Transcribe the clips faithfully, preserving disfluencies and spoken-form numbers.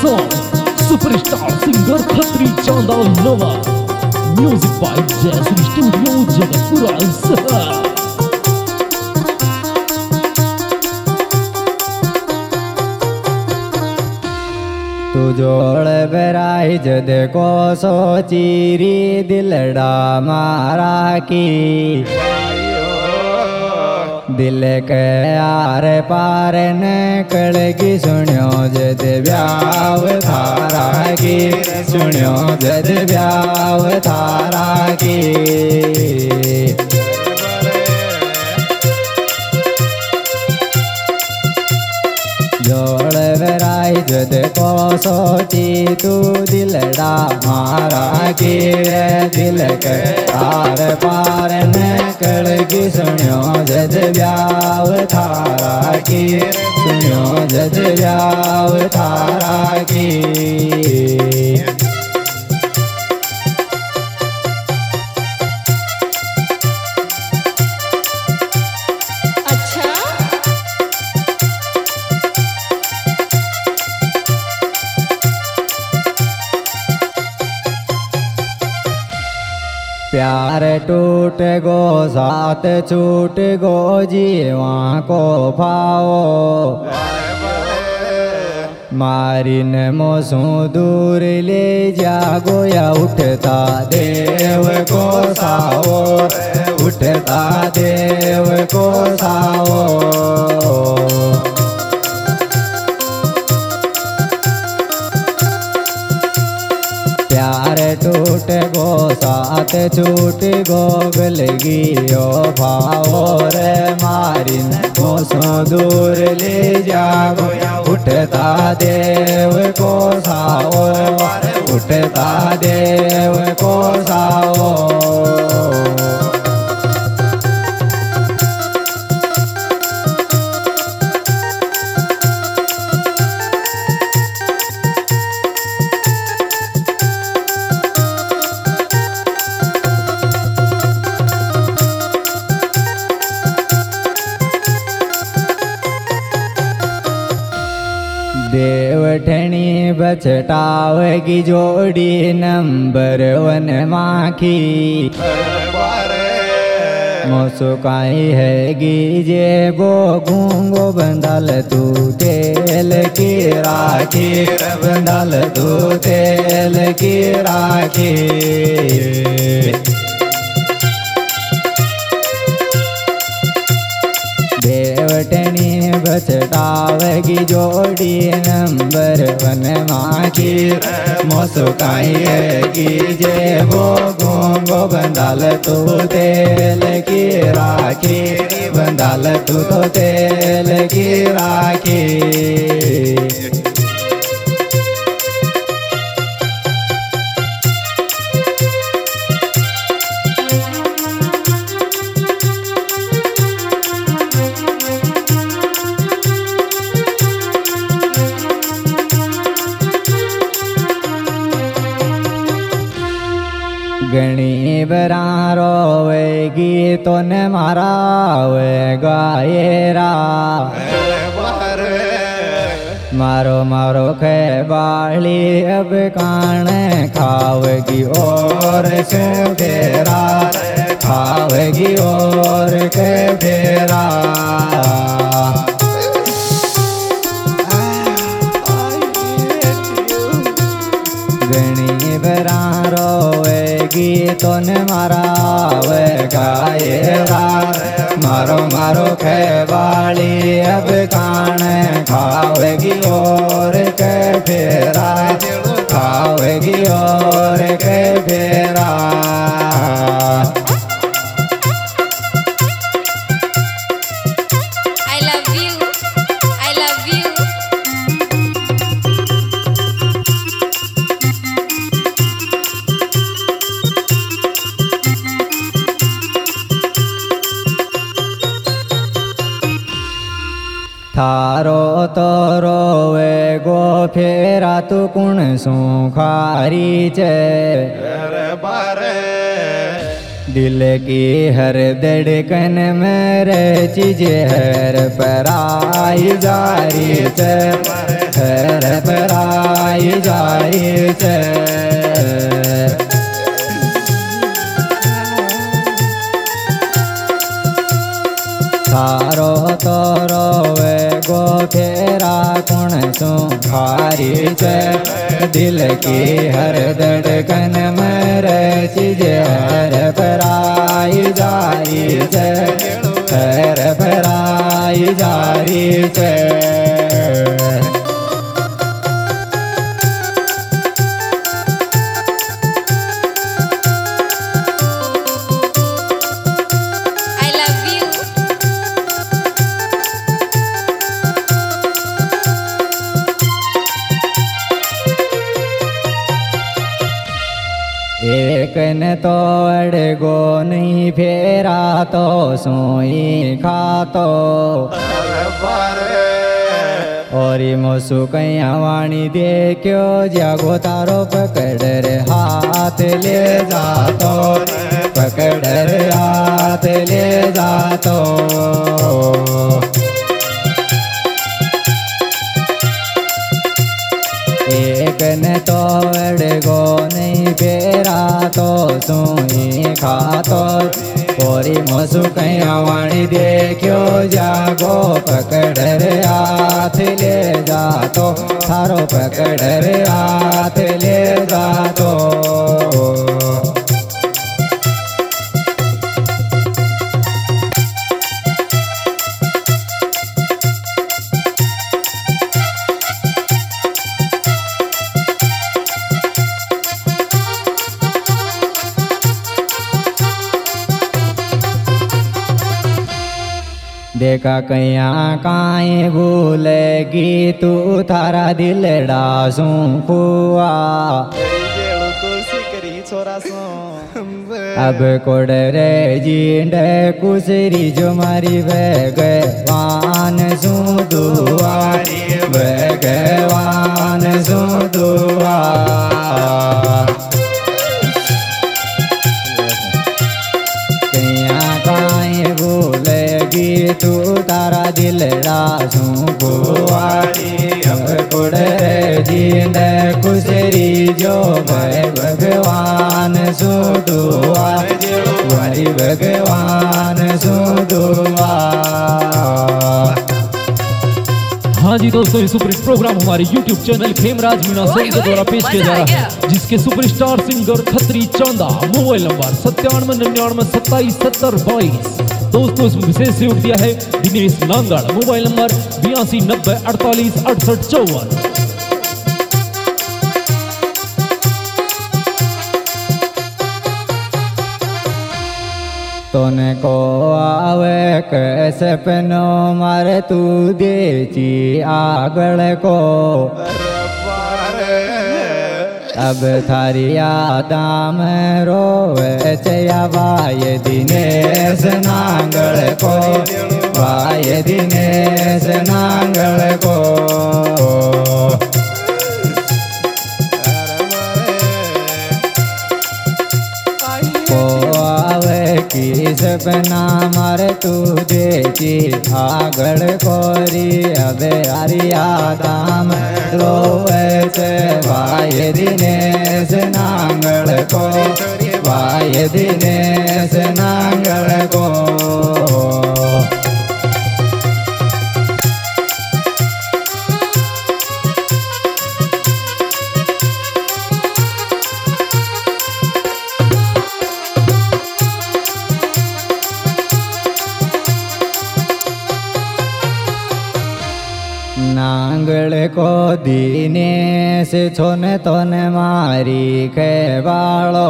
song superstar singer Khatri Chanda Nova, music by Jayashree Studio Jagatpura Sahar. तू जोड़ बेराई जद को सोचीरी दिलड़ा मारा की, दिल के आर पार निकलगी सुनियो जद ब्याव थारा की, सुनियो जद ब्याव थारा की। जोड़ बेराई जद को सोची तू दिलड़ा मारा की, दिल के आर पार निकलगी सुनियो जद ब्याव थारा की, सुनियो जद ब्याव थारा की। प्यार टूट गो साथ छूट गो जीवा को पाओ, मारिन मोसू दूर ले जागो या उठता देव को साओ, उठता देव को साओ। प्यार टूट गो साथ छूट गो गलगी ओ भाओ रे, मारिन मोसो दूर ले जागो उठता देव को साओ, उठता देव को साओ। देवठनी बचटावगी जोड़ी नंबर वन माखी, मोसुकाई हैगी जे गो गूंगो बंदल तू तेल की राखी, बंदल तू तेल की राखी। देवटनी बचटावगी जोड़ी नंबर वन माखी, मोसुकाई जे गो गूंगो बंदाल तू तेल की राखी, बंदाल तू तो तेल की राखी। गणी बरा रोवेगी तो न मारावे गायरा, मारो मारो खे बाली अब कान खावेगी और से फेरा, खावेगी और के फेरा। गणी बरा रोवेगी तो न मारावे गायरा, मारो मारो खे बाली अब कान खावेगी और के फेरा, खावेगी और के फेरा। थारो तो रोवे गो फेरा तू कुण सुखारी चे, दिल की हर धड़कन मेरे चीज हर पराई जारी चे, फेर पराई जाई छे। थारो तोरो वे गो फेरा कुण सु खारी छे। दिल की हर धड़कन मेरे चीज हर पराई जारी छे। हर पराई जारी छे। एक ने तो अड़गो नहीं फेरा तो सोई खातो। और मोसु कैया वाणी देखो जागो तारो पकड़ रे हाथ ले जातो। पकड़ रे हाथ ले जातो। एक ने तो अड़गो नहीं फेरा तो सुई खातो। कोरी मोसु कैया वाणी देखो जागो पकड़ रे हाथ ले जातो। थारो पकड़ रे हाथ ले जातो। देखा कैया काई भूलेगी तू थारा दिल डासू कुआ। अब कोड रे जींडे कुसरी जो मारी भगवान सु दुआ। भगवान सु दुआ। कैया काई भूलेगी तू तारा दिल डासू कुआरी। अब कुड़ जींद कुसरी जो भय भगवान सु दुआ। वारी भगवान सु दुआ। हाँ जी दोस्तों, ये सुपर हिट प्रोग्राम हमारे यूट्यूब चैनल खेमराज मीणा सिंह के द्वारा पेश किया जा रहा है, जिसके superstar singer Khatri Chaunda. Mobile number सत्तानवे निन्यानवे सत्ताईस सत्तर बाईस। दोस्तों इसमें विशेष सहयोग दिया है दिनेश नांगड़। मोबाइल नंबर बयासी नब्बे अड़तालीस अड़सठ चौवन। तोने को आवे कैसे पनो मारे तू देची आगड़ को। अब थारी यादा में रोवे चया वाय दिनेश नांगड़ को। वाय दिनेश नांगड़ को। की सपना मारे तू देखी आगड़ कोरी। अबे हरिया दाम रोवे से वाय दिनेश नांगड़ को। वाय दिनेश नांगड़ को। नांगड़ को दिनेश छोने तोने मारी के बालो।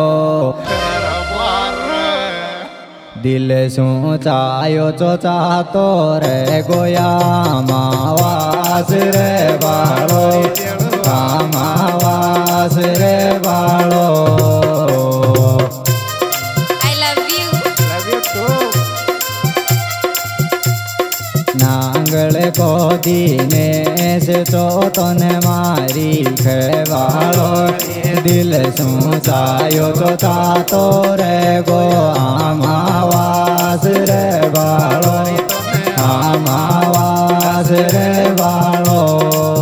दिल सु चायो चो चातो रे गोया मावास रे बालो। मावास रे बालो। नांगड़ को दिनेश तो तोने मारी खेवालो। दिल सु चायो तो तातो रे गो आमावास रे बालो। आमावास रे बालो।